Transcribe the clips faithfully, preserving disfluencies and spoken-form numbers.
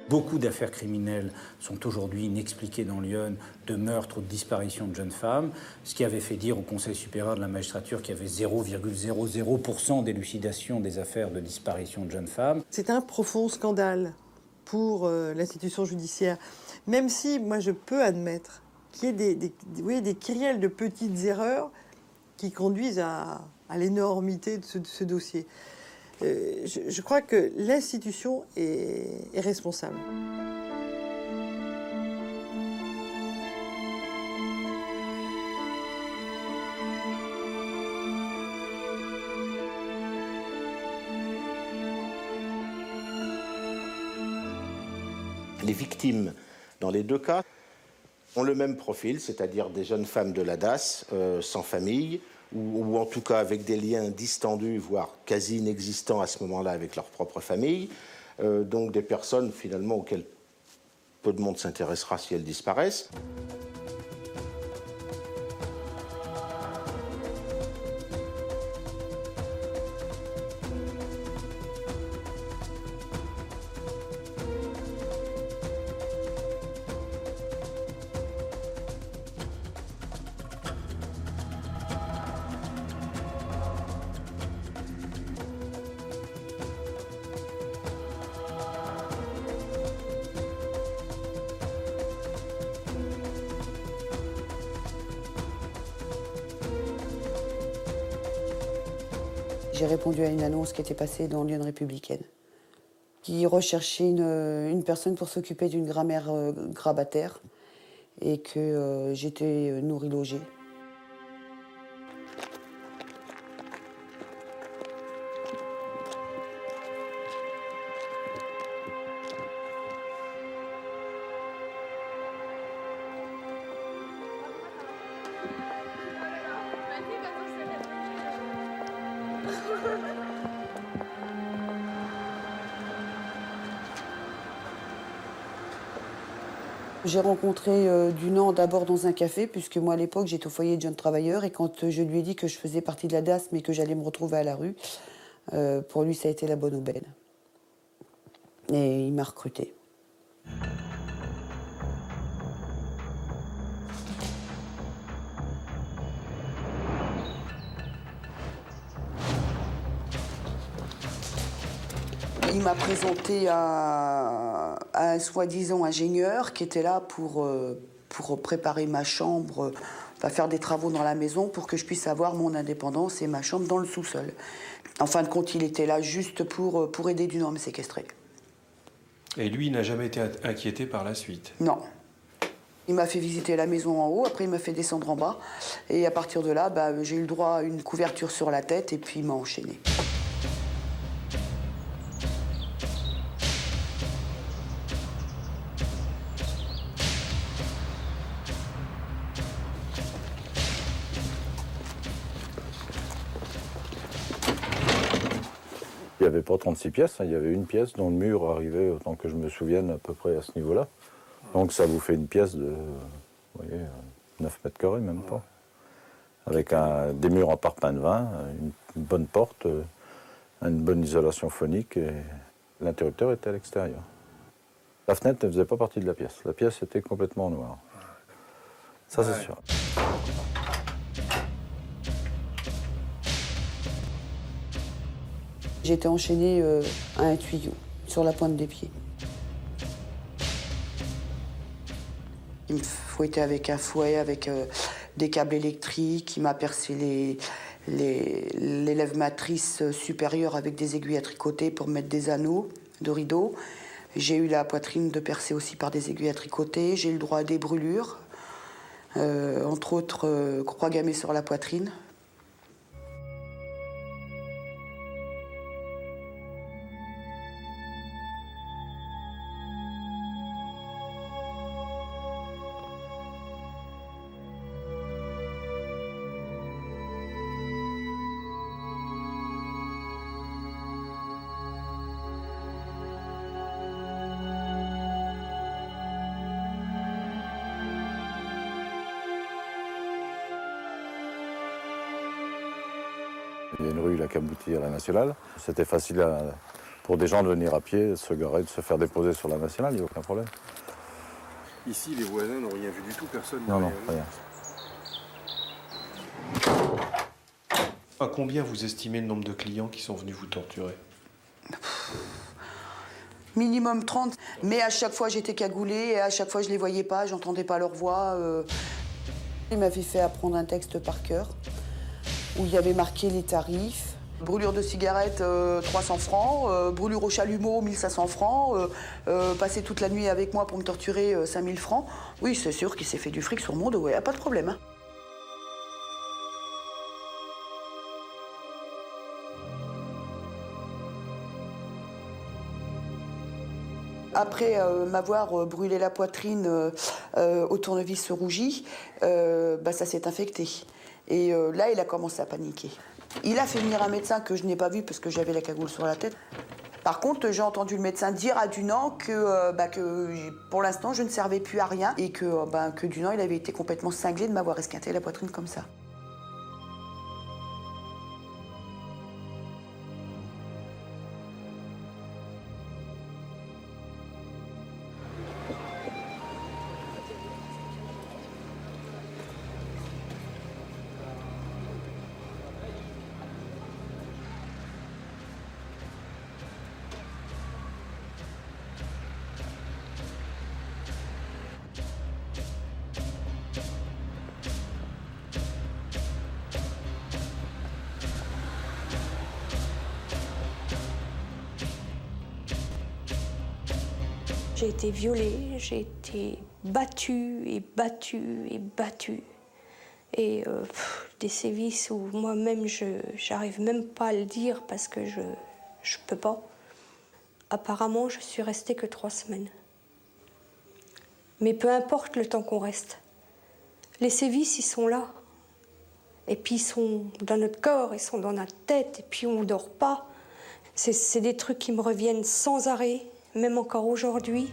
Beaucoup d'affaires criminelles sont aujourd'hui inexpliquées dans Lyon, de meurtres ou de disparitions de jeunes femmes, ce qui avait fait dire au Conseil supérieur de la magistrature qu'il y avait zéro virgule zéro zéro pour cent d'élucidation des affaires de disparition de jeunes femmes. C'est un profond scandale pour euh, l'institution judiciaire, même si moi je peux admettre qu'il y ait des, des, des, oui, des kyrielles de petites erreurs qui conduisent à, à l'énormité de ce, de ce dossier. Euh, je, je crois que l'institution est, est responsable. Les victimes, dans les deux cas, ont le même profil, c'est-à-dire des jeunes femmes de la D A S, euh, sans famille, ou, ou en tout cas avec des liens distendus, voire quasi inexistants à ce moment-là avec leur propre famille. Euh, donc des personnes finalement auxquelles peu de monde s'intéressera si elles disparaissent. J'ai répondu à une annonce qui était passée dans Lyon Républicaine, qui recherchait une, une personne pour s'occuper d'une grammaire euh, grabataire et que euh, j'étais nourrie logée. J'ai rencontré euh, Dunant d'abord dans un café, puisque moi à l'époque j'étais au foyer de jeunes travailleurs, et quand euh, je lui ai dit que je faisais partie de la D A S mais que j'allais me retrouver à la rue, euh, pour lui ça a été la bonne aubaine. Et il m'a recrutée. Il m'a présenté à, à un soi-disant ingénieur qui était là pour, euh, pour préparer ma chambre, euh, faire des travaux dans la maison pour que je puisse avoir mon indépendance et ma chambre dans le sous-sol. En fin de compte, il était là juste pour, pour aider Dunant à me séquestrer. Et lui, il n'a jamais été inquiété par la suite? Non. Il m'a fait visiter la maison en haut, après il m'a fait descendre en bas. Et à partir de là, bah, j'ai eu le droit à une couverture sur la tête et puis il m'a enchaîné. Il n'y avait pas trente-six pièces, hein, il y avait une pièce dont le mur arrivait, autant que je me souvienne, à peu près à ce niveau-là. Donc ça vous fait une pièce de vous voyez, neuf mètres carrés, même pas. Avec un, des murs en parpaing de vin, une, une bonne porte, une bonne isolation phonique, et l'interrupteur était à l'extérieur. La fenêtre ne faisait pas partie de la pièce. La pièce était complètement noire. Ça, c'est sûr. J'étais enchaînée euh, à un tuyau, sur la pointe des pieds. Il me fouettait avec un fouet, avec euh, des câbles électriques. Il m'a percé les, les, les lèvres matrices supérieures avec des aiguilles à tricoter pour mettre des anneaux de rideaux. J'ai eu la poitrine de percer aussi par des aiguilles à tricoter. J'ai eu le droit à des brûlures, euh, entre autres euh, croix gammées sur la poitrine. Il y a une rue, la Caboutie, à la Nationale. C'était facile à, Pour des gens de venir à pied, se garer, de se faire déposer sur la nationale, il n'y a aucun problème. Ici, les voisins n'ont rien vu du tout, personne. Non, non, rien. À combien vous estimez le nombre de clients qui sont venus vous torturer? Minimum trente, mais à chaque fois j'étais cagoulée, et à chaque fois je les voyais pas, j'entendais pas leur voix. Euh... Il m'avait fait apprendre un texte par cœur, où il y avait marqué les tarifs. Brûlure de cigarette, euh, trois cents francs, euh, brûlure au chalumeau, mille cinq cents francs, euh, euh, passer toute la nuit avec moi pour me torturer, euh, cinq mille francs. Oui, c'est sûr qu'il s'est fait du fric sur mon dos, ouais, pas de problème. Hein. Après euh, m'avoir brûlé la poitrine euh, euh, au tournevis rougi, euh, bah, ça s'est infecté. Et euh, là, il a commencé à paniquer. Il a fait venir un médecin que je n'ai pas vu parce que j'avais la cagoule sur la tête. Par contre, j'ai entendu le médecin dire à Dunant que, euh, bah, que pour l'instant, je ne servais plus à rien et que, euh, bah, que Dunant, il avait été complètement cinglé de m'avoir esquinté la poitrine comme ça. J'ai été violée, j'ai été battue et battue et battue. Et euh, pff, des sévices où moi-même, je n'arrive même pas à le dire parce que je ne peux pas. Apparemment, je suis restée que trois semaines. Mais peu importe le temps qu'on reste. Les sévices, ils sont là. Et puis, ils sont dans notre corps, ils sont dans notre tête, et puis on ne dort pas. C'est des trucs qui me reviennent sans arrêt. Même encore aujourd'hui.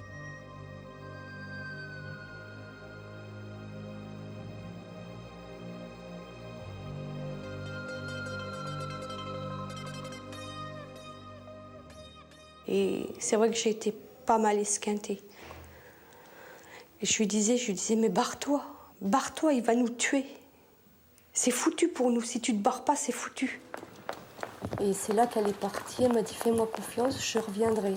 Et c'est vrai que j'ai été pas mal esquintée. Et je lui disais, je lui disais, mais barre-toi, barre-toi, il va nous tuer. C'est foutu pour nous, si tu te barres pas, c'est foutu. Et c'est là qu'elle est partie, elle m'a dit, fais-moi confiance, je reviendrai.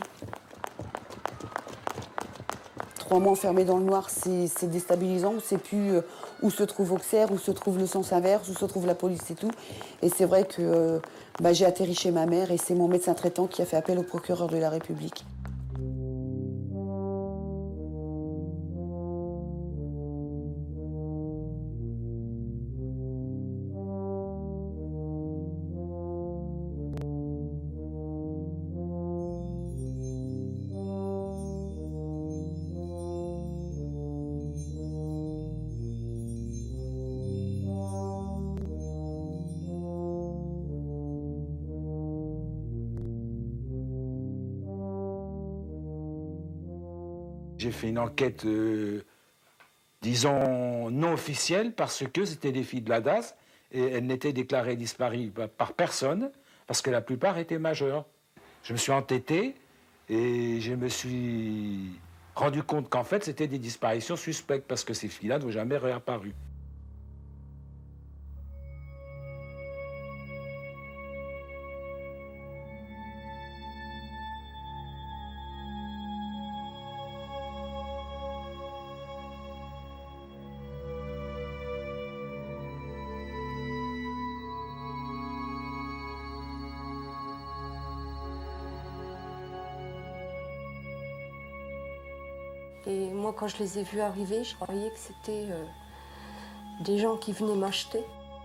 Trois mois enfermés dans le noir, c'est déstabilisant. On ne sait plus euh, où se trouve Auxerre, où se trouve le sens inverse, où se trouve la police et tout. Et c'est vrai que euh, bah, j'ai atterri chez ma mère et c'est mon médecin traitant qui a fait appel au procureur de la République. J'ai fait une enquête, euh, disons, non officielle, parce que c'était des filles de la D A S, et elles n'étaient déclarées disparues par personne, parce que la plupart étaient majeures. Je me suis entêté, et je me suis rendu compte qu'en fait, c'était des disparitions suspectes, parce que ces filles-là n'ont jamais réapparu. Et moi, quand je les ai vus arriver, je croyais que c'était euh, des gens qui venaient m'acheter.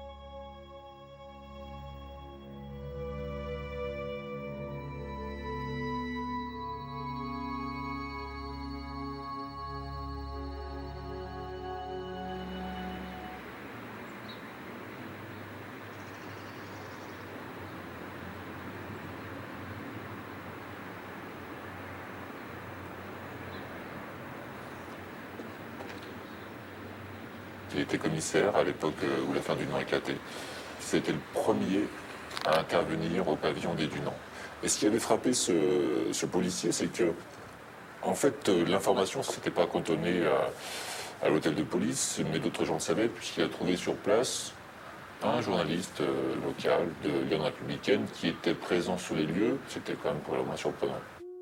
J'ai été commissaire à l'époque où l'affaire Dunant a éclaté. C'était le premier à intervenir au pavillon des Dunant. Et ce qui avait frappé ce, ce policier, c'est que, en fait, l'information ne s'était pas cantonnée à, à l'hôtel de police, mais d'autres gens le savaient, puisqu'il a trouvé sur place un journaliste euh, local de Lyon Républicaine qui était présent sur les lieux. C'était quand même pour le moins surprenant.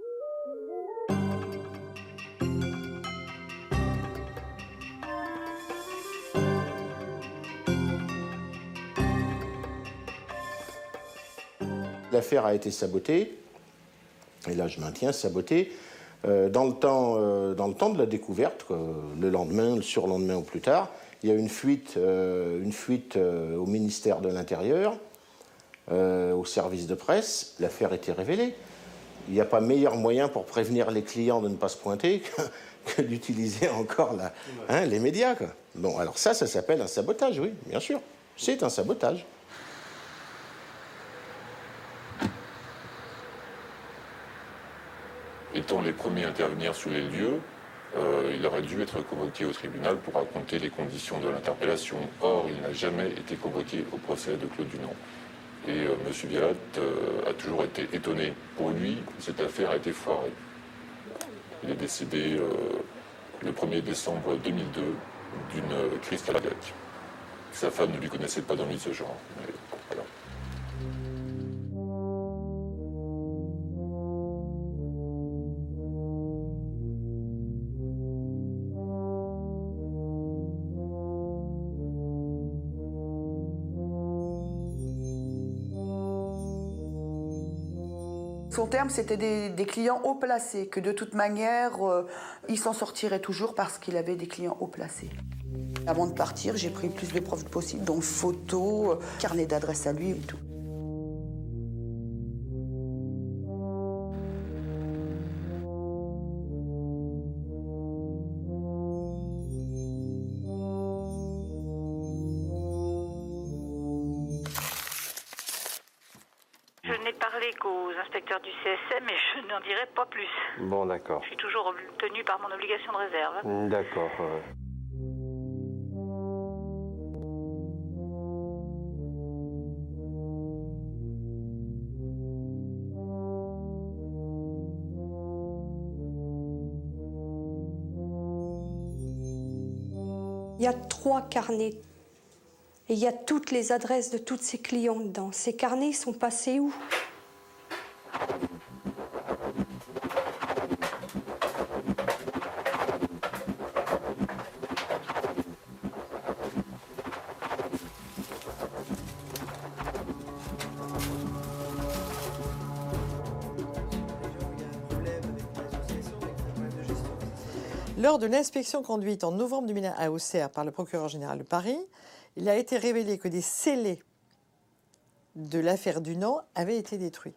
L'affaire a été sabotée, et là je maintiens sabotée, euh, dans, le temps, euh, dans le temps de la découverte, euh, le lendemain, le surlendemain ou plus tard. Il y a une fuite, euh, une fuite euh, au ministère de l'Intérieur, euh, au service de presse. L'affaire était révélée. Il n'y a pas meilleur moyen pour prévenir les clients de ne pas se pointer que, que d'utiliser encore la, hein, les médias, quoi. Bon, alors ça, ça s'appelle un sabotage, oui, bien sûr. C'est un sabotage. Étant les premiers à intervenir sur les lieux, Euh, il aurait dû être convoqué au tribunal pour raconter les conditions de l'interpellation. Or, il n'a jamais été convoqué au procès de Claude Dunant. Et euh, M. Vialat euh, a toujours été étonné. Pour lui, cette affaire a été foirée. Il est décédé euh, le premier décembre deux mille deux d'une crise cardiaque. Sa femme ne lui connaissait pas d'ennui de ce genre. Mais, voilà. Son terme, c'était des, des clients haut placés, que de toute manière, euh, il s'en sortirait toujours parce qu'il avait des clients haut placés. Avant de partir, j'ai pris le plus de preuves possibles, dont photos, euh, carnet d'adresse à lui et tout. Je n'ai parlé qu'aux inspecteurs du C S M et je n'en dirai pas plus. Bon, d'accord. Je suis toujours tenue par mon obligation de réserve. D'accord. euh. Il y a trois carnets. Et il y a toutes les adresses de tous ces clients dedans. Ces carnets sont passés où? Lors de l'inspection conduite en novembre deux mille un à Auxerre par le procureur général de Paris, il a été révélé que des scellés de l'affaire Dunant avaient été détruits.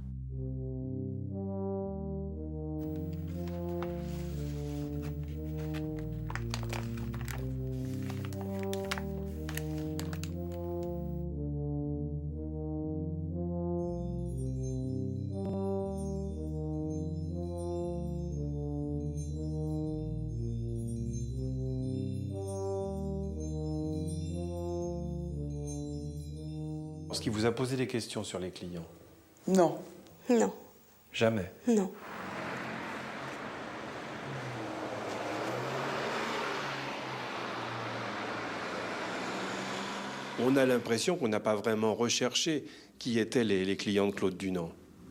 Est-ce qu'il vous a posé des questions sur les clients? Non. Non. Jamais? Non. On a l'impression qu'on n'a pas vraiment recherché qui étaient les, les clients de Claude Dunant.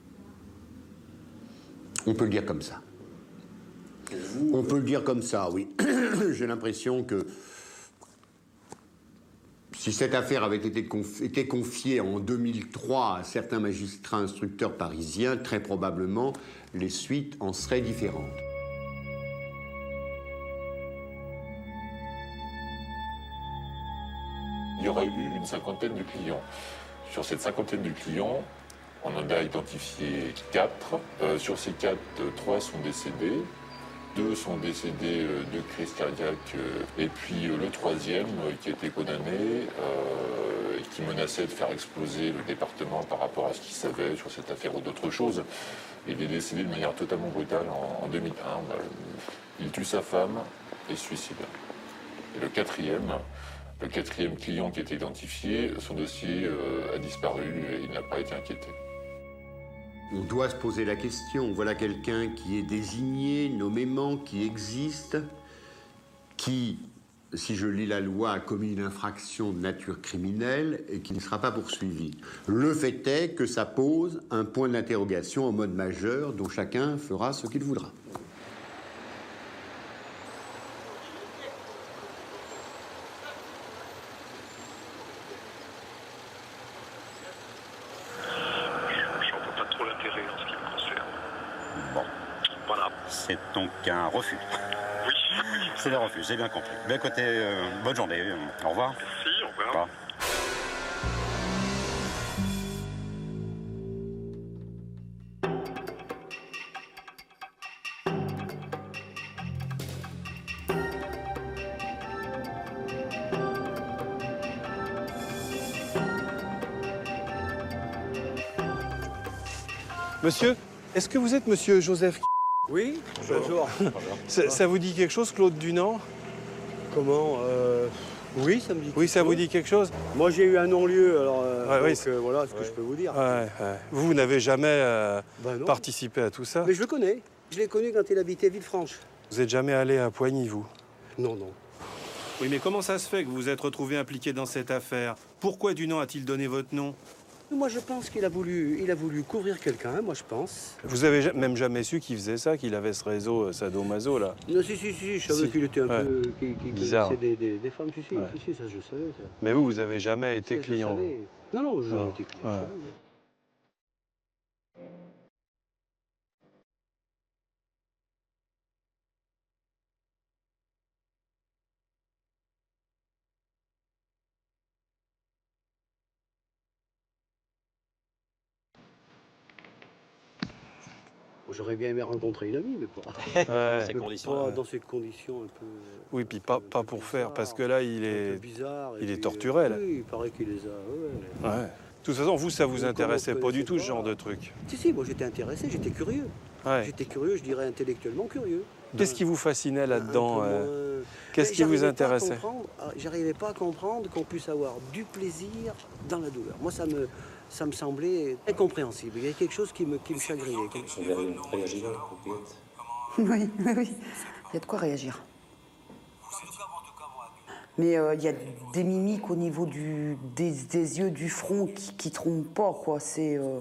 On peut le dire comme ça. On peut le dire comme ça, oui. J'ai l'impression que si cette affaire avait été, confi- été confiée en deux mille trois à certains magistrats instructeurs parisiens, très probablement, les suites en seraient différentes. Il y aurait eu une cinquantaine de clients. Sur cette cinquantaine de clients, on en a identifié quatre. Euh, sur ces quatre, trois sont décédés. Deux sont décédés euh, de crise cardiaque. Euh, et puis euh, le troisième, euh, qui a été condamné euh, et qui menaçait de faire exploser le département par rapport à ce qu'il savait sur cette affaire ou d'autres choses. Il est décédé de manière totalement brutale en, en deux mille un. Bah, il tue sa femme et se suicide. Et le quatrième, le quatrième client qui a été identifié, son dossier euh, a disparu et il n'a pas été inquiété. On doit se poser la question. Voilà quelqu'un qui est désigné nommément, qui existe, qui, si je lis la loi, a commis une infraction de nature criminelle et qui ne sera pas poursuivi. Le fait est que ça pose un point d'interrogation en mode majeur dont chacun fera ce qu'il voudra. C'est donc un refus. Oui. C'est un refus, j'ai bien compris. Ben, écoutez, euh, bonne journée. Au revoir. Merci, au revoir. Au revoir. Monsieur, est-ce que vous êtes monsieur Joseph? Oui, bonjour. ça, ça vous dit quelque chose, Claude Dunant? Comment euh, Oui, ça me dit quelque Oui, ça chose. vous dit quelque chose? Moi, j'ai eu un non-lieu, alors euh, ouais, donc, oui, euh, voilà ce ouais. que je peux vous dire. Ouais, ouais. Vous, vous n'avez jamais euh, bah participé à tout ça? Mais je le connais. Je l'ai connu quand il habitait Villefranche. Vous n'êtes jamais allé à Poigny, vous? Non, non. Oui, mais comment ça se fait que vous vous êtes retrouvé impliqué dans cette affaire? Pourquoi Dunant a-t-il donné votre nom? Moi, je pense qu'il a voulu, il a voulu couvrir quelqu'un, moi, je pense. Vous avez même jamais su qu'il faisait ça, qu'il avait ce réseau euh, sadomaso, là? Non, si, si, si, je savais Si. qu'il était un Ouais. peu... qu'il qu'il Bizarre. connaissait des, des, des femmes, si, si, Ouais. si, si, ça, je savais. Ça. Mais vous, vous avez jamais été Ça, je client? savais. Non, non, je Non. été client. Ouais. ça, oui. J'aurais bien aimé rencontrer une amie, mais pas, Ouais. mais pas dans ces conditions un peu... Oui, puis pas, pas pour faire, parce que là, il un est, peu bizarre. il et est puis, torturé, là. Oui, il paraît qu'il les a... Ouais, Ouais. De toute façon, vous, ça vous Mais intéressait comment on pas du tout, ce connaissait genre pas de truc? Si, si, moi j'étais intéressé, j'étais curieux. Ouais. J'étais curieux, je dirais intellectuellement curieux. Qu'est-ce qui vous fascinait là-dedans? Un peu euh, moins- Qu'est-ce Mais qui vous j'arrivais pas à intéressait? comprendre- ah, J'arrivais pas à comprendre qu'on puisse avoir du plaisir dans la douleur. Moi, ça me, ça me semblait incompréhensible. Il y a quelque chose qui me, qui me chagrinait. Vous avez réagi, coupette? Oui, oui, oui. Il y a de quoi réagir. Mais euh, il y a des mimiques au niveau du, des, des yeux, du front qui, qui trompent pas, quoi. C'est. euh,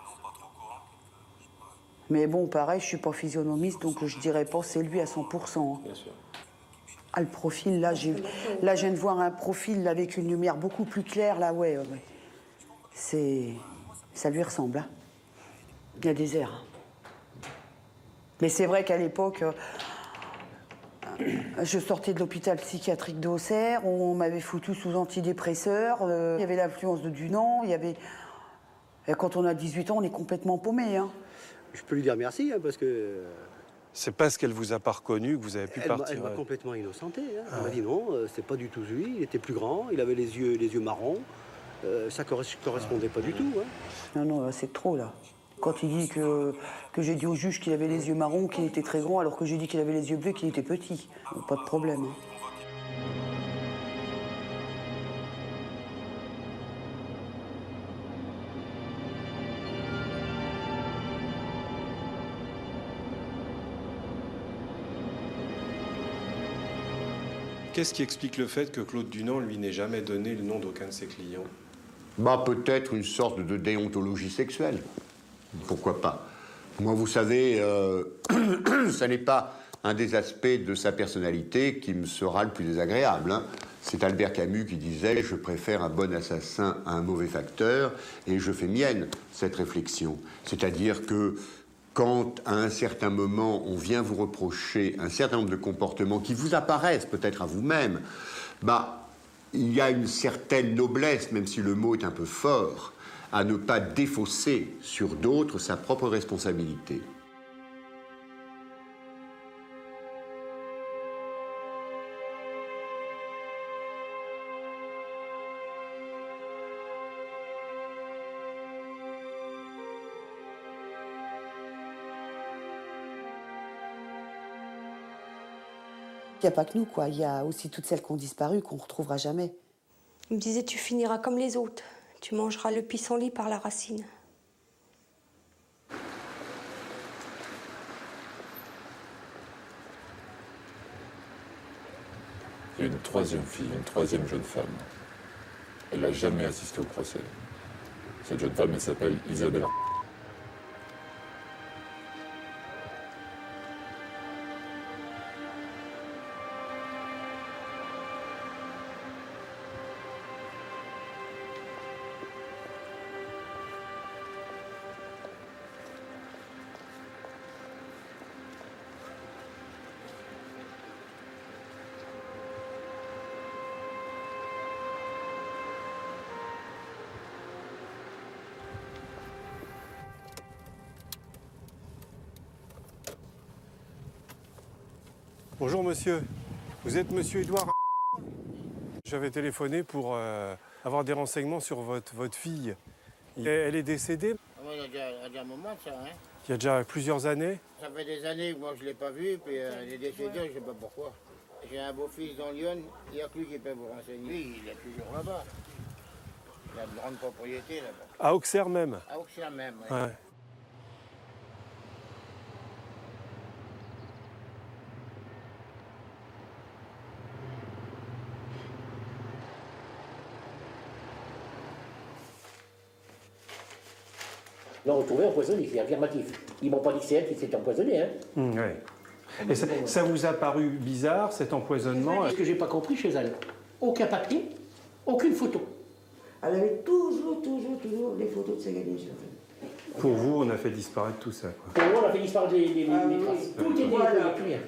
Mais bon, pareil, je suis pas physionomiste, donc je dirais pas c'est lui à cent pour cent. Bien sûr. Ah, le profil, là, j'ai, là, je viens de voir un profil là, avec une lumière beaucoup plus claire, là, ouais, ouais. C'est, ça lui ressemble, hein. Il y a des airs. Mais c'est vrai qu'à l'époque, euh, je sortais de l'hôpital psychiatrique d'Auxerre, on m'avait foutu sous antidépresseur, euh, il y avait l'influence de Dunant, il y avait... Et quand on a dix-huit ans, on est complètement paumé, hein. Je peux lui dire merci, hein, parce que... C'est parce qu'elle vous a pas reconnu que vous avez pu Elle m'a- partir. elle m'a ouais. complètement innocenté. Hein. Ah Elle m'a ouais. dit non, euh, c'est pas du tout lui, il était plus grand, il avait les yeux, les yeux marrons. Euh, ça ne correspondait pas du tout. Hein. Non, non, c'est trop, là. Quand il dit que, que j'ai dit au juge qu'il avait les yeux marrons, qu'il était très grand, alors que j'ai dit qu'il avait les yeux bleus, qu'il était petit. Pas de problème, hein. Qu'est-ce qui explique le fait que Claude Dunant, lui, n'ait jamais donné le nom d'aucun de ses clients? Bah, peut-être une sorte de déontologie sexuelle. Pourquoi pas? Moi, vous savez, euh, ça n'est pas un des aspects de sa personnalité qui me sera le plus désagréable, hein. C'est Albert Camus qui disait « Je préfère un bon assassin à un mauvais facteur » et je fais mienne cette réflexion. C'est-à-dire que quand, à un certain moment, on vient vous reprocher un certain nombre de comportements qui vous apparaissent peut-être à vous-même, bah, il y a une certaine noblesse, même si le mot est un peu fort, à ne pas défausser sur d'autres sa propre responsabilité. Il n'y a pas que nous, quoi. Il y a aussi toutes celles qui ont disparu, qu'on ne retrouvera jamais. Il me disait, tu finiras comme les autres. Tu mangeras le pissenlit par la racine. troisième fille, une troisième jeune femme. Elle n'a jamais assisté au procès. Cette jeune femme, elle s'appelle Isabelle. Bonjour monsieur, vous êtes monsieur Édouard. J'avais téléphoné pour euh, avoir des renseignements sur votre, votre fille. Elle, elle est décédée Oui, il y a déjà, il y a déjà un moment de ça. Hein. Il y a déjà plusieurs années. Ça fait des années que moi je ne l'ai pas vue, puis euh, elle est décédée, je ne sais pas pourquoi. J'ai un beau-fils dans Lyon, il n'y a que lui qui peut vous renseigner. Lui, il est toujours là-bas. Il a de grandes propriétés là-bas. À Auxerre même. À Auxerre même, oui. Ouais. l'ont retrouvé empoisonné, c'est affirmatif. Ils m'ont pas dit que c'est elle qui s'est empoisonnée. Hein. Mmh, ouais. Et ça, ça vous a paru bizarre, cet empoisonnement? Ce que j'ai pas compris chez elle, aucun papier, aucune photo. Elle avait toujours, toujours, toujours les photos de sa gamine. Pour vous, on a fait disparaître tout ça, quoi. Pour moi, on a fait disparaître les, les, ah, les oui. traces. Tout était voilà. il n'y avait plus rien.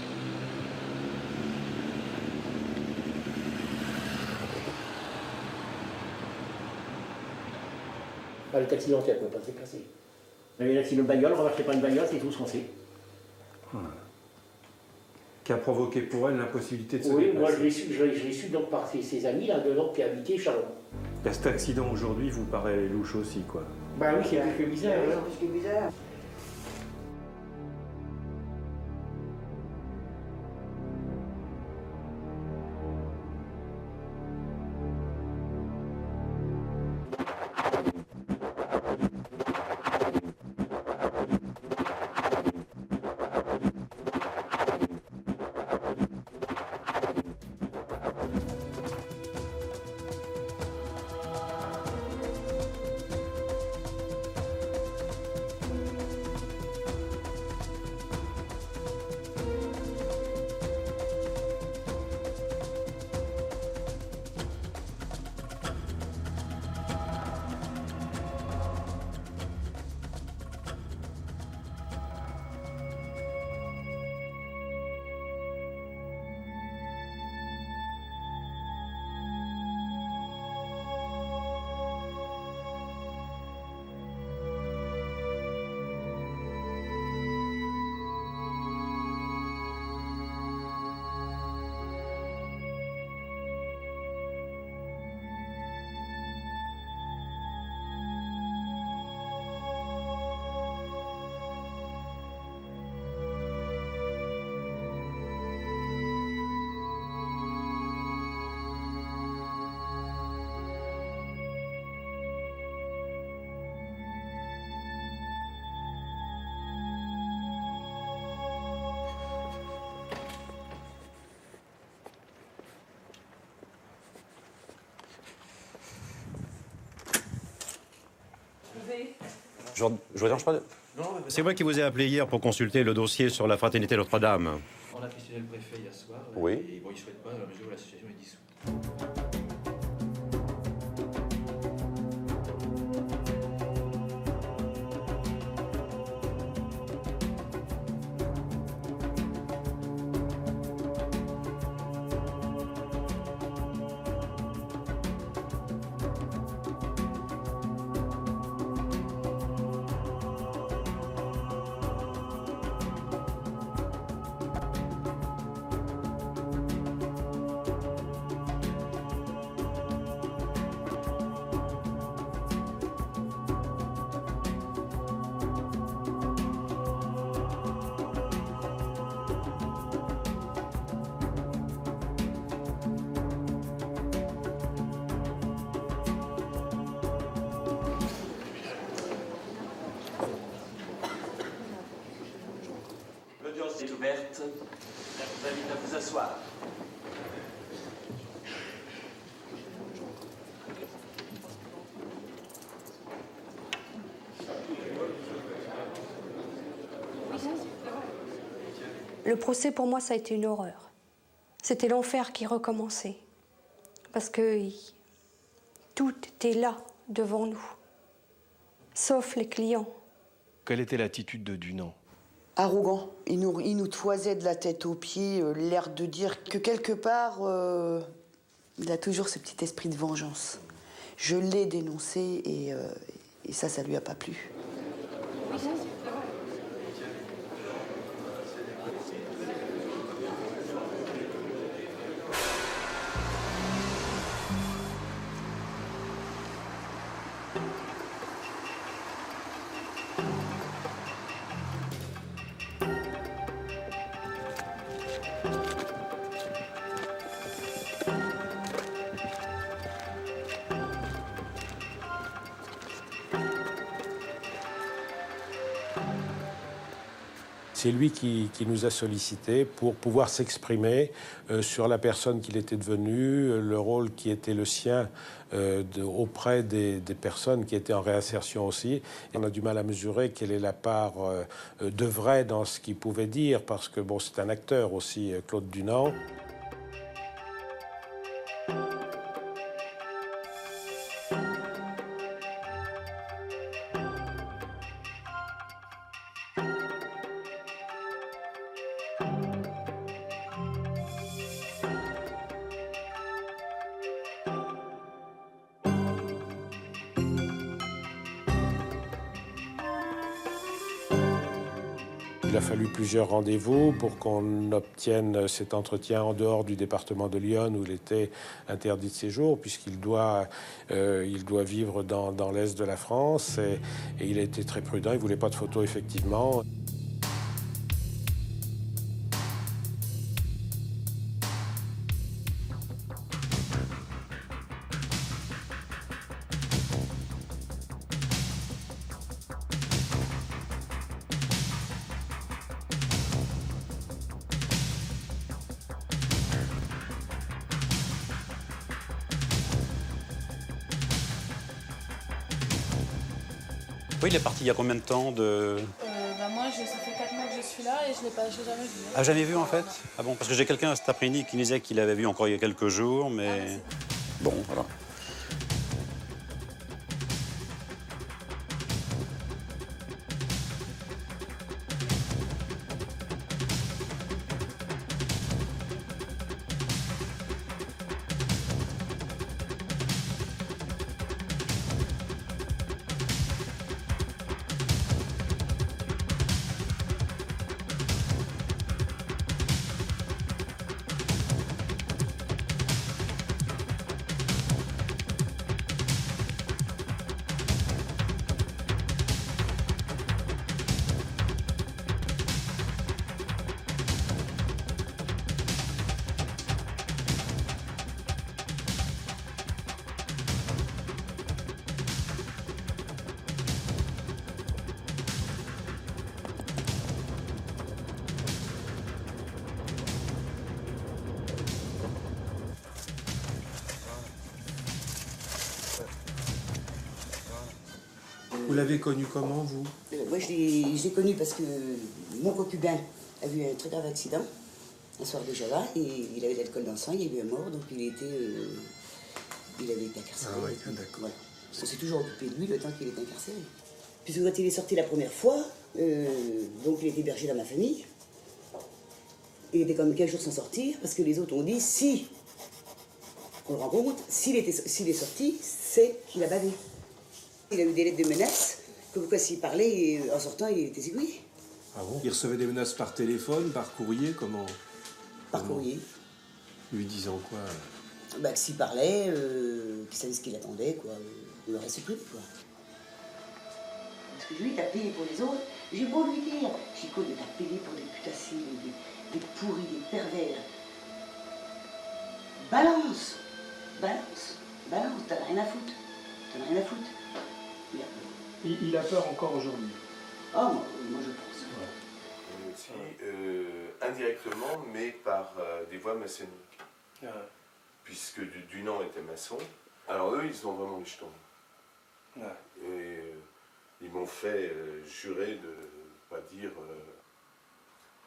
Bah, le accidenté, elle ne peut pas se déplacer. Elle avait l'accident de bagnole, on ne remarquait pas une bagnole, c'est tout ce qu'on sait. Voilà. Qui a provoqué pour elle l'impossibilité de se oui, déplacer. moi je l'ai su, je l'ai su donc par ses, ses amis, là, de l'autre qui habitaient Chalon. Et cet accident aujourd'hui vous paraît louche aussi, quoi. Bah oui, c'est plus que bizarre. Oui, hein. c'est plus que bizarre. Je ne vous dérange pas de... C'est moi qui vous ai appelé hier pour consulter le dossier sur la fraternité Notre-Dame. On a questionné le préfet hier soir. Oui. Et bon, il ne souhaite pas dans la mesure où l'association est dissoute. L'audience est ouverte. Je vous invite à vous asseoir. Le procès, pour moi, ça a été une horreur. C'était l'enfer qui recommençait. Parce que tout était là, devant nous. Sauf les clients. Quelle était l'attitude de Dunant? Arrogant. Il nous, il nous toisait de la tête aux pieds, euh, l'air de dire que quelque part, euh, il a toujours ce petit esprit de vengeance. Je l'ai dénoncé et, euh, et ça, ça lui a pas plu. C'est lui qui, qui nous a sollicités pour pouvoir s'exprimer euh, sur la personne qu'il était devenu, le rôle qui était le sien euh, de, auprès des, des personnes qui étaient en réinsertion aussi. Et on a du mal à mesurer quelle est la part euh, de vrai dans ce qu'il pouvait dire, parce que bon, c'est un acteur aussi, Claude Dunant. Il a fallu plusieurs rendez-vous pour qu'on obtienne cet entretien en dehors du département de Lyon où il était interdit de séjour, puisqu'il doit, euh, il doit vivre dans, dans l'est de la France. Et, et il a été très prudent, il ne voulait pas de photos, effectivement. Oui, il est parti il y a combien de temps de... Euh, bah moi, je, ça fait quatre mois que je suis là et je ne l'ai pas, je l'ai jamais vu. Ah, jamais vu en fait? Ah bon, parce que j'ai quelqu'un cet après-midi qui disait qu'il avait vu encore il y a quelques jours, mais... Ah, bon, voilà. Vous l'avez connu comment, vous? euh, Moi, je l'ai je l'ai connu parce que mon concubin a eu un très grave accident, un soir de Java, et il avait de l'alcool dans le sang, il y a eu un mort, donc il, était, euh, il avait été incarcéré. Ah ouais, d'accord. Voilà. On s'est toujours occupé de lui le temps qu'il était incarcéré. Puisque quand il est sorti la première fois, euh, donc il était hébergé dans ma famille. Il était quand même quinze jours sans sortir, parce que les autres ont dit, si on le rencontre, s'il était, s'il est sorti, c'est qu'il a bavé. Il a eu des lettres de menaces, comme quoi s'il parlait, en sortant, il était égouillé. Ah bon? Il recevait des menaces par téléphone, par courrier, comment? Par comment? Courrier. Lui disant quoi? Bah, que s'il parlait, euh, qu'il savait ce qu'il attendait, quoi. On l'aurait su plus, quoi. Parce que lui, t'as payé pour les autres. J'ai beau lui dire, Chico, de t'as payé pour des putassiers, des, des pourris, des pervers. Balance! Balance! Balance, t'en as rien à foutre. T'en as rien à foutre. Il a peur. Il, il a peur encore aujourd'hui. Ah, moi, moi je pense. Ouais. Aussi, euh, indirectement, mais par euh, des voies maçonniques. Ouais. Puisque Dunant était maçon. Alors eux, ils ont vraiment les jetons. Ouais. Et euh, ils m'ont fait euh, jurer de ne pas dire... Euh,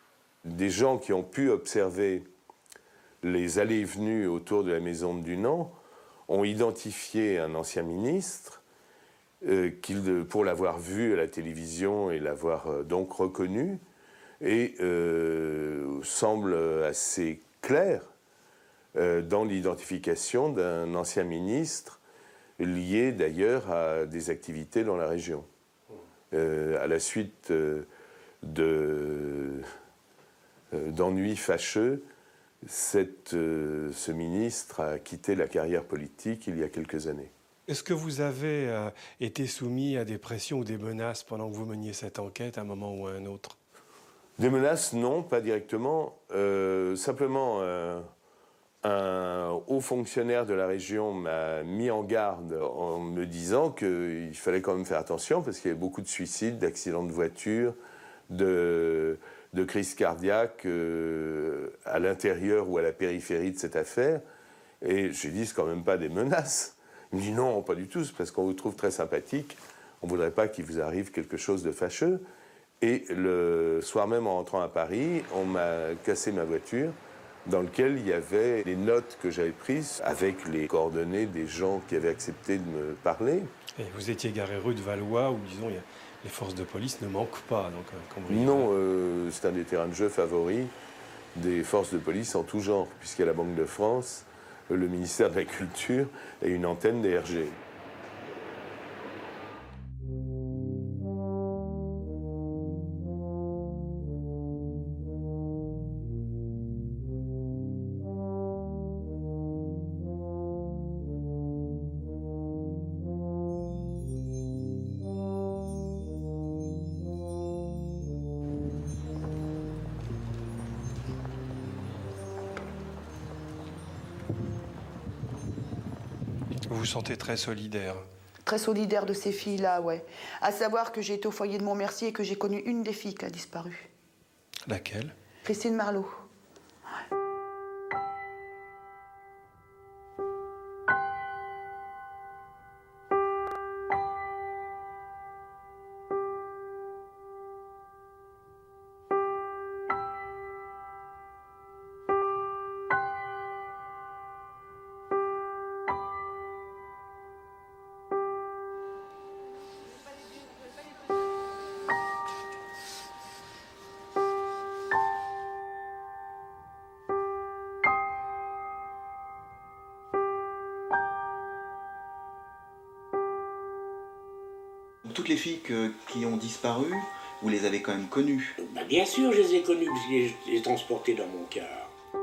Des gens qui ont pu observer les allées et venues autour de la maison de Dunant ont identifié un ancien ministre euh, qui, pour l'avoir vu à la télévision et l'avoir euh, donc reconnu, et euh, semble assez clair euh, dans l'identification d'un ancien ministre lié d'ailleurs à des activités dans la région. Euh, à la suite euh, de, euh, d'ennuis fâcheux, cette, euh, ce ministre a quitté la carrière politique il y a quelques années. Est-ce que vous avez euh, été soumis à des pressions ou des menaces pendant que vous meniez cette enquête à un moment ou à un autre? Des menaces, non, pas directement. Euh, simplement, euh, un haut fonctionnaire de la région m'a mis en garde en me disant qu'il fallait quand même faire attention parce qu'il y avait beaucoup de suicides, d'accidents de voiture, de, de crises cardiaques euh, à l'intérieur ou à la périphérie de cette affaire. Et j'ai dit, c'est quand même pas des menaces. Il me dit non, pas du tout, c'est parce qu'on vous trouve très sympathique. On ne voudrait pas qu'il vous arrive quelque chose de fâcheux. Et le soir même, en rentrant à Paris, on m'a cassé ma voiture dans laquelle il y avait les notes que j'avais prises avec les coordonnées des gens qui avaient accepté de me parler. Et vous étiez garé rue de Valois où, disons, il y a, les forces de police ne manquent pas. Donc, euh, cambriolage. Non, euh, c'est un des terrains de jeu favoris des forces de police en tout genre, puisqu'il y a la Banque de France, le ministère de la Culture et une antenne des R G. Vous vous sentez très solidaire? Très solidaire de ces filles-là, ouais. À savoir que j'ai été au foyer de Montmercier et que j'ai connu une des filles qui a disparu. Laquelle? Christine Marlot. Toutes les filles que, qui ont disparu, vous les avez quand même connues? Bah bien sûr, je les ai connues, parce que je les ai transportées dans mon car.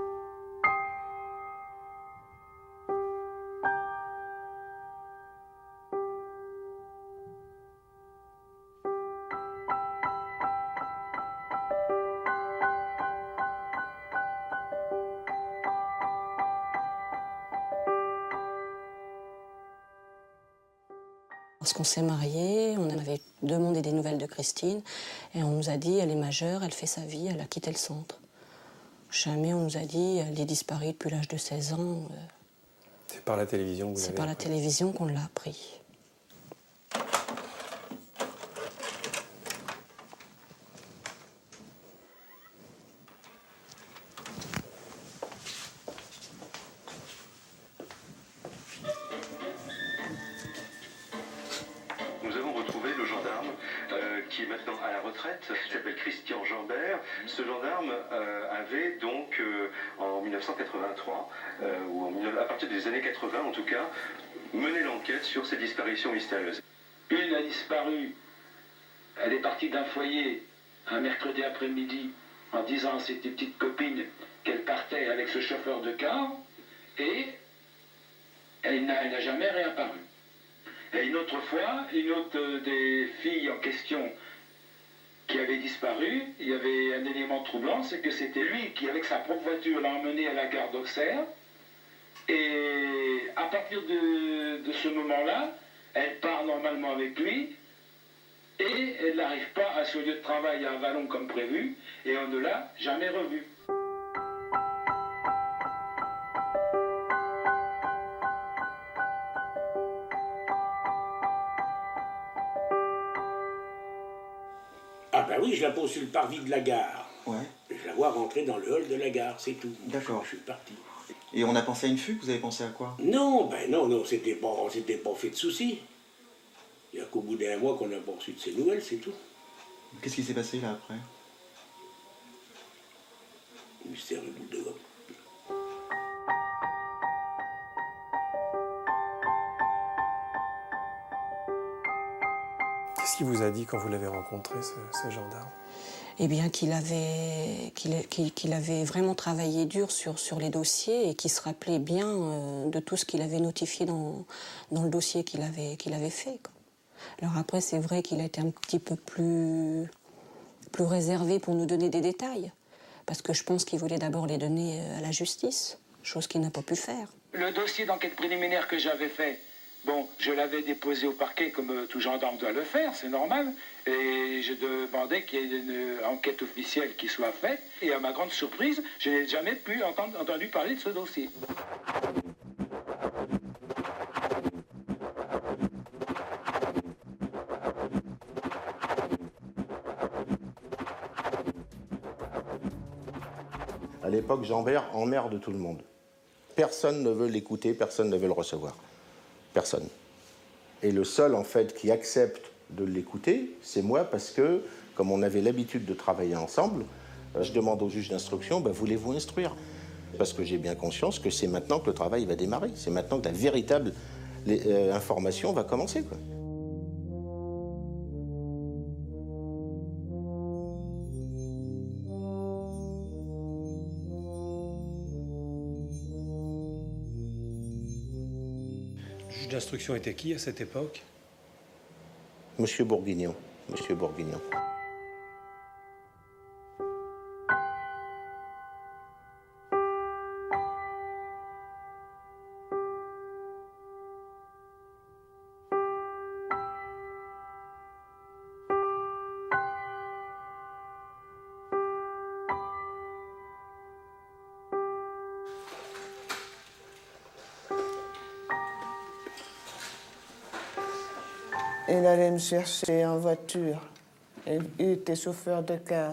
Lorsqu'on s'est mariés, on avait demandé des nouvelles de Christine et on nous a dit elle est majeure, elle fait sa vie, elle a quitté le centre. Jamais on nous a dit elle est disparue depuis l'âge de seize ans. C'est par la télévision que vous l'avez C'est par la appris. télévision qu'on l'a appris. Nous avons retrouvé le gendarme euh, qui est maintenant à la retraite, qui s'appelle Christian Jambert. Ce gendarme euh, avait donc euh, en mille neuf cent quatre-vingt-trois, euh, ou en, à partir des années quatre-vingt en tout cas, mené l'enquête sur ces disparitions mystérieuses. Une a disparu. Elle est partie d'un foyer un mercredi après-midi en disant à ses petites copines qu'elle partait avec ce chauffeur de car et elle n'a elle n'a jamais réapparu. Et une autre fois, une autre des filles en question qui avait disparu, il y avait un élément troublant, c'est que c'était lui qui, avec sa propre voiture, l'a emmené à la gare d'Auxerre. Et à partir de, de ce moment-là, elle part normalement avec lui et elle n'arrive pas à son lieu de travail à Vallon comme prévu et on ne l'a jamais revue. Ah ben oui, je la pose sur le parvis de la gare. Ouais. Je la voir rentrer dans le hall de la gare, c'est tout. D'accord. Je suis parti. Et on a pensé à une fugue, vous avez pensé à quoi? Non, ben non, non, c'était pas, on s'était pas fait de soucis. Il n'y a qu'au bout d'un mois qu'on a pas reçu de ces nouvelles, c'est tout. Qu'est-ce qui s'est passé là après? Mystère de boule de gomme. Qu'est-ce qu'il vous a dit quand vous l'avez rencontré, ce, ce gendarme? Eh bien, qu'il avait, qu'il, qu'il, qu'il avait vraiment travaillé dur sur, sur les dossiers et qu'il se rappelait bien euh, de tout ce qu'il avait notifié dans, dans le dossier qu'il avait, qu'il avait fait, quoi. Alors après, c'est vrai qu'il a été un petit peu plus, plus réservé pour nous donner des détails, parce que je pense qu'il voulait d'abord les donner à la justice, chose qu'il n'a pas pu faire. Le dossier d'enquête préliminaire que j'avais fait, bon, je l'avais déposé au parquet comme euh, tout gendarme doit le faire, c'est normal. Et je demandais qu'il y ait une enquête officielle qui soit faite. Et à ma grande surprise, je n'ai jamais pu entendre, entendu parler de ce dossier. À l'époque, Jean-Bert emmerde tout le monde. Personne ne veut l'écouter, personne ne veut le recevoir. Personne. Et le seul, en fait, qui accepte de l'écouter, c'est moi, parce que, comme on avait l'habitude de travailler ensemble, je demande au juge d'instruction, bah, voulez-vous instruire? Parce que j'ai bien conscience que c'est maintenant que le travail va démarrer. C'est maintenant que la véritable les, euh, information va commencer, quoi. Le juge d'instruction était qui à cette époque? Monsieur Bourguignon. Monsieur Bourguignon. Il allait me chercher en voiture. Il, il était chauffeur de car.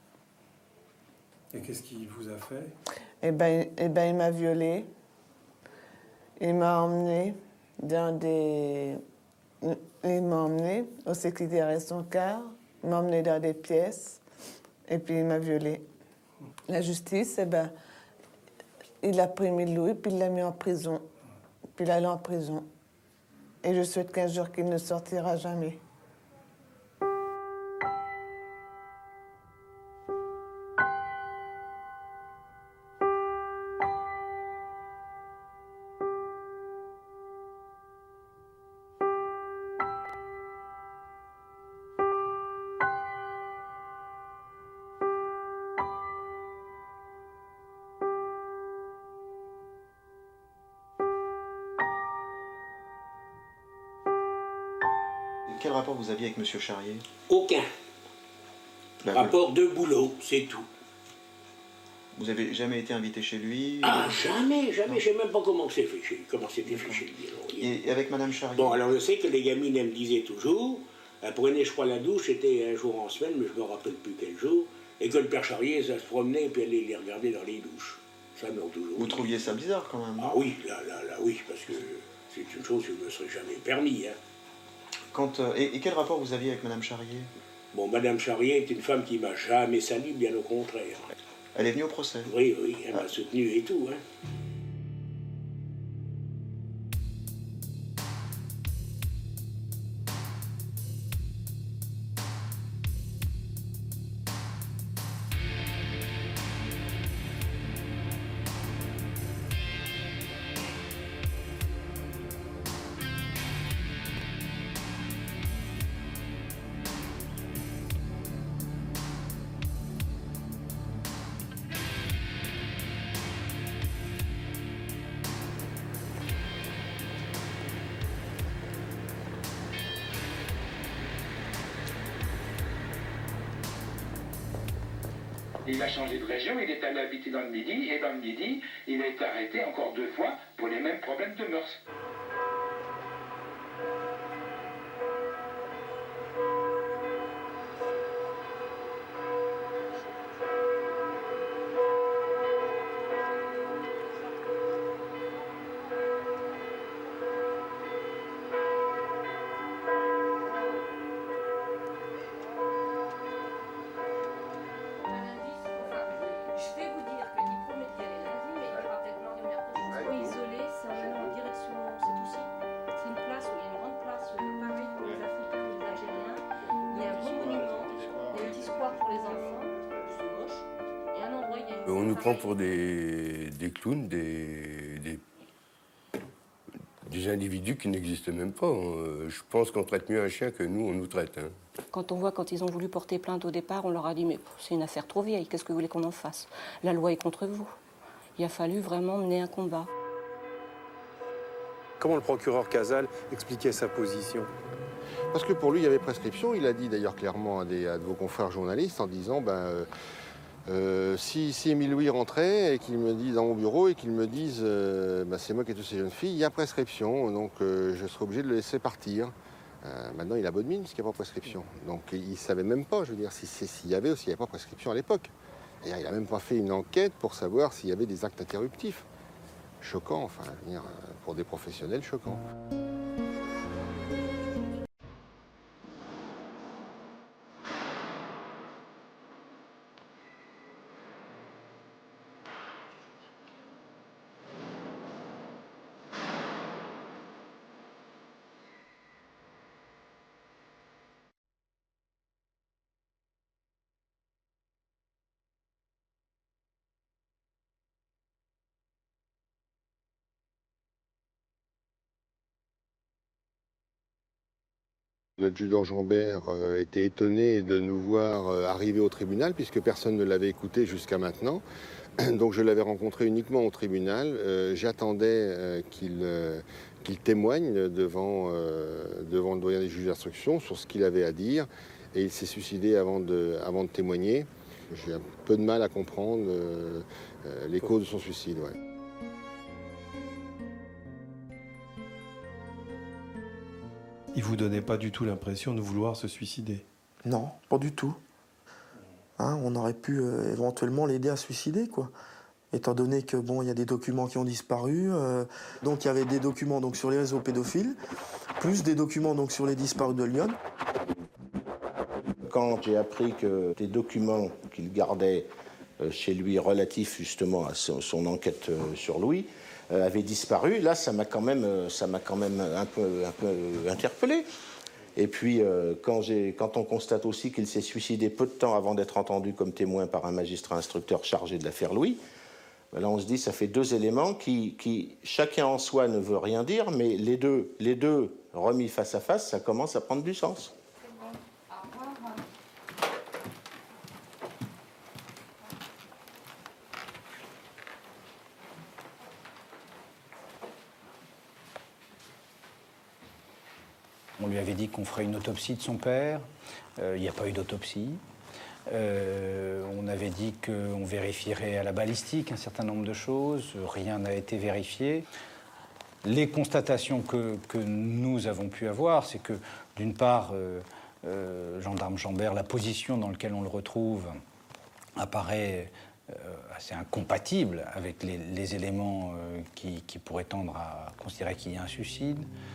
Et qu'est-ce qu'il vous a fait? Eh bien, eh ben, il m'a violée. Il m'a emmené dans des... Il m'a emmené au sécrétariat de son car. Il m'a emmené dans des pièces. Et puis, il m'a violée. La justice, eh ben, il a pris mille louis, puis il l'a mis en prison. Puis il allait en prison. Et je souhaite qu'un jour qu'il ne sortira jamais. Quel rapport vous aviez avec M. Charrier? Aucun. Bah, Rapport vous... de boulot, c'est tout. Vous avez jamais été invité chez lui? Ah, jamais, jamais. Je ne sais même pas comment c'est fait chez lui. Comment c'était fait chez lui. Alors, et, et avec Mme Charrier? Bon, alors je sais que les gamines, elles me disaient toujours, elles prenaient, je crois, la douche, c'était un jour en semaine, mais je ne me rappelle plus quel jour, et que le père Charrier, ça se promenait, et puis allait les regarder dans les douches. Ça, non, toujours. Vous trouviez ça bizarre, quand même? Ah oui, là, là, là, oui, parce que c'est une chose que je ne me serais jamais permis, hein. Quand, euh, et, et quel rapport vous aviez avec Mme Charrier? Bon, Mme Charrier est une femme qui m'a jamais sali, bien au contraire. Elle est venue au procès? Oui, oui, elle m'a soutenu et tout, hein. Il a changé de région, il est allé habiter dans le Midi, et dans le Midi, il a été arrêté encore deux fois pour les mêmes problèmes de mœurs. On nous prend pour des, des clowns, des, des, des individus qui n'existent même pas. Je pense qu'on traite mieux un chien que nous, on nous traite. Hein. Quand on voit, quand ils ont voulu porter plainte au départ, on leur a dit « mais c'est une affaire trop vieille, qu'est-ce que vous voulez qu'on en fasse? La loi est contre vous ». Il a fallu vraiment mener un combat. Comment le procureur Casal expliquait sa position? Parce que pour lui, il y avait prescription. Il a dit d'ailleurs clairement à, des, à de vos confrères journalistes en disant ben, euh, euh, si, si Émile Louis rentrait et qu'il me dit dans mon bureau et qu'il me dise euh, ben, c'est moi qui ai tué ces jeunes filles, il y a prescription, donc euh, je serai obligé de le laisser partir. Euh, maintenant, il a bonne mine puisqu'il n'y a pas prescription. Donc il ne savait même pas, je veux dire, s'il si, si y avait ou s'il n'y avait pas prescription à l'époque. Et il n'a même pas fait une enquête pour savoir s'il y avait des actes interruptifs. Choquant, enfin, je veux dire, pour des professionnels, choquant. L'adjudant Jambert euh, était étonné de nous voir euh, arriver au tribunal puisque personne ne l'avait écouté jusqu'à maintenant. Donc je l'avais rencontré uniquement au tribunal. Euh, J'attendais euh, qu'il euh, qu'il témoigne devant, euh, devant le doyen des juges d'instruction sur ce qu'il avait à dire. Et il s'est suicidé avant de, avant de témoigner. J'ai un peu de mal à comprendre euh, euh, les causes de son suicide. Ouais. Il vous donnait pas du tout l'impression de vouloir se suicider? Non, pas du tout. Hein, on aurait pu euh, éventuellement l'aider à se suicider, quoi. Étant donné que bon, il y a des documents qui ont disparu, euh, donc il y avait des documents donc sur les réseaux pédophiles, plus des documents donc sur les disparus de Lyon. Quand j'ai appris que des documents qu'il gardait chez lui relatifs justement à son, son enquête sur Louis euh, avaient disparu, là ça m'a quand même, ça m'a quand même un peu, un peu interpellé. Et puis euh, quand, j'ai, quand on constate aussi qu'il s'est suicidé peu de temps avant d'être entendu comme témoin par un magistrat instructeur chargé de l'affaire Louis, ben là on se dit ça fait deux éléments qui, qui chacun en soi ne veut rien dire, mais les deux, les deux remis face à face, ça commence à prendre du sens. On lui avait dit qu'on ferait une autopsie de son père. Euh, il n'y a pas eu d'autopsie. Euh, on avait dit qu'on vérifierait à la balistique un certain nombre de choses. Rien n'a été vérifié. Les constatations que, que nous avons pu avoir, c'est que, d'une part, euh, euh, gendarme Jambert, la position dans laquelle on le retrouve apparaît euh, assez incompatible avec les, les éléments euh, qui, qui pourraient tendre à considérer qu'il y a un suicide.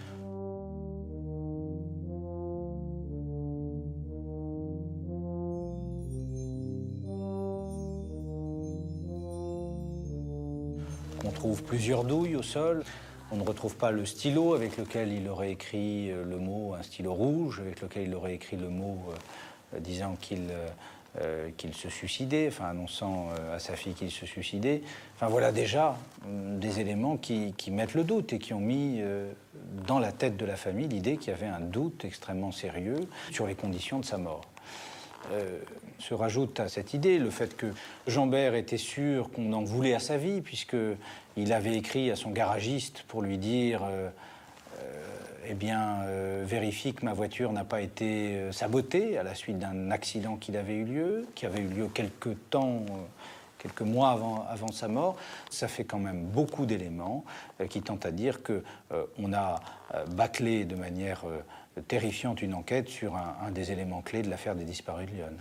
On trouve plusieurs douilles au sol. On ne retrouve pas le stylo avec lequel il aurait écrit le mot, un stylo rouge, avec lequel il aurait écrit le mot euh, disant qu'il euh, qu'il se suicidait, enfin annonçant euh, à sa fille qu'il se suicidait. Enfin voilà déjà euh, des éléments qui, qui mettent le doute et qui ont mis euh, dans la tête de la famille l'idée qu'il y avait un doute extrêmement sérieux sur les conditions de sa mort. Euh, se rajoute à cette idée le fait que Jambert était sûr qu'on en voulait à sa vie, puisqu'il avait écrit à son garagiste pour lui dire euh, euh, eh bien, euh, vérifie que ma voiture n'a pas été euh, sabotée à la suite d'un accident qui avait eu lieu, qui avait eu lieu quelques temps, euh, quelques mois avant, avant sa mort. Ça fait quand même beaucoup d'éléments euh, qui tentent à dire qu'on euh, a euh, bâclé de manière euh, terrifiante une enquête sur un, un des éléments clés de l'affaire des disparus de Lyon.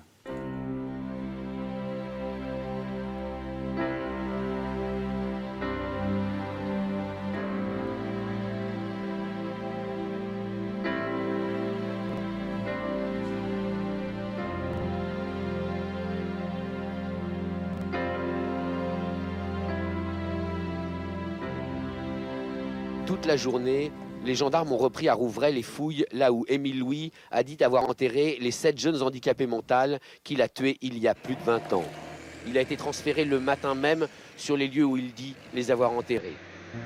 Toute la journée, les gendarmes ont repris à Rouvray les fouilles là où Émile Louis a dit avoir enterré les sept jeunes handicapés mentaux qu'il a tués il y a plus de vingt ans. Il a été transféré le matin même sur les lieux où il dit les avoir enterrés.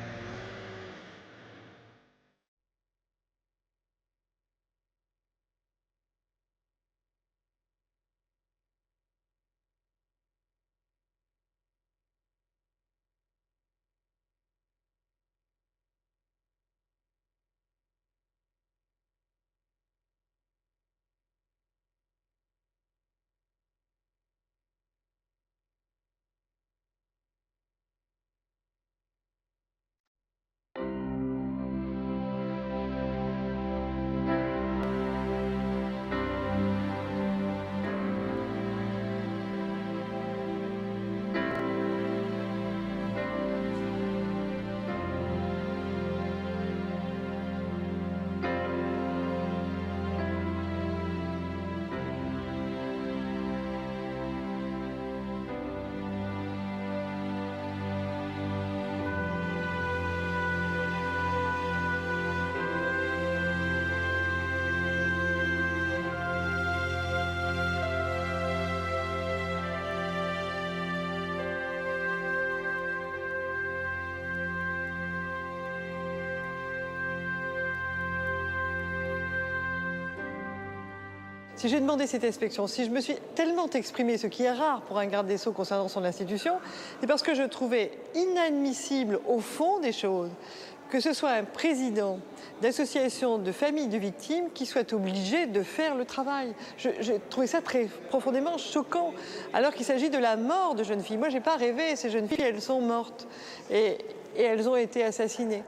Si j'ai demandé cette inspection, si je me suis tellement exprimée, ce qui est rare pour un garde des Sceaux concernant son institution, c'est parce que je trouvais inadmissible au fond des choses que ce soit un président d'association de familles de victimes qui soit obligé de faire le travail. Je, je trouvais ça très profondément choquant, alors qu'il s'agit de la mort de jeunes filles. Moi, je n'ai pas rêvé, ces jeunes filles, elles sont mortes et, et elles ont été assassinées.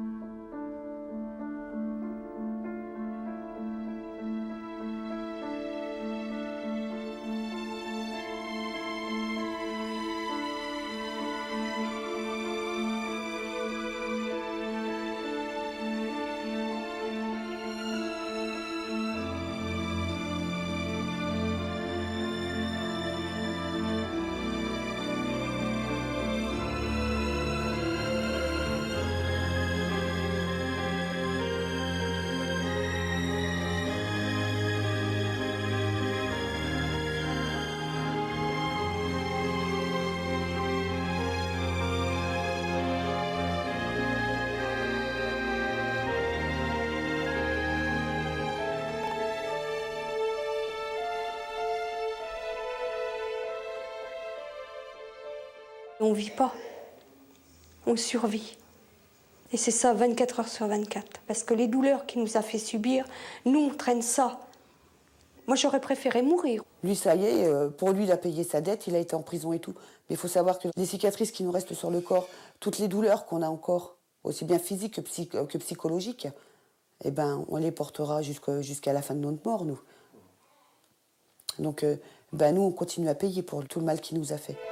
On ne vit pas, on survit. Et c'est ça vingt-quatre heures sur vingt-quatre. Parce que les douleurs qu'il nous a fait subir, nous, on traîne ça. Moi, j'aurais préféré mourir. Lui, ça y est, pour lui, il a payé sa dette, il a été en prison et tout. Mais il faut savoir que les cicatrices qui nous restent sur le corps, toutes les douleurs qu'on a encore, aussi bien physiques que, psy que psychologiques, eh ben, on les portera jusqu'à la fin de notre mort, nous. Donc, ben, nous, on continue à payer pour tout le mal qu'il nous a fait.